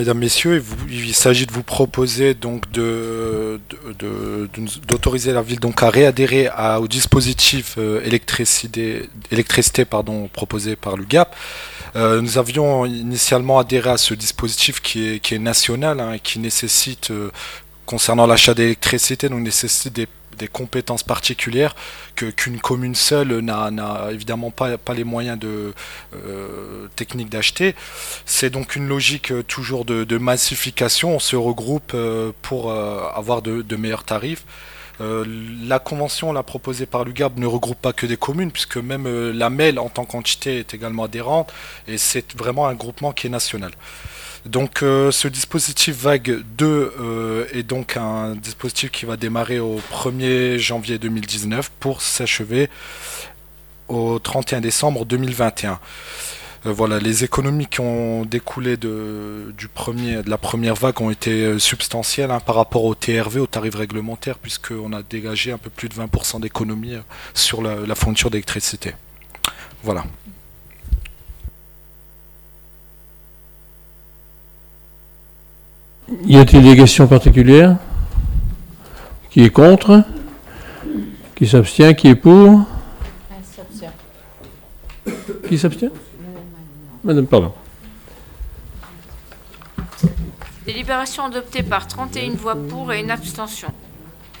Mesdames, Messieurs, il s'agit de vous proposer donc d'autoriser la ville donc à réadhérer au dispositif électricité proposé par l'UGAP. Nous avions initialement adhéré à ce dispositif qui est national, hein, et qui nécessite, concernant l'achat d'électricité, donc nécessite des compétences particulières qu'une commune seule n'a évidemment pas les moyens techniques d'acheter. C'est donc une logique toujours de massification. On se regroupe pour avoir de meilleurs tarifs. La convention proposée par l'UGAB ne regroupe pas que des communes, puisque même la MEL en tant qu'entité est également adhérente, et c'est vraiment un groupement qui est national. Donc ce dispositif Vague 2 est donc un dispositif qui va démarrer au 1er janvier 2019 pour s'achever au 31 décembre 2021. Voilà, les économies qui ont découlé de la première vague ont été substantielles, hein, par rapport au TRV, au tarif réglementaire, puisqu'on a dégagé un peu plus de 20% d'économies sur la fourniture d'électricité. Voilà. Y a-t-il des questions particulières? Qui est contre? Qui s'abstient? Qui est pour? Qui s'abstient? Madame, pardon. Délibération adoptée par 31 voix pour et une abstention.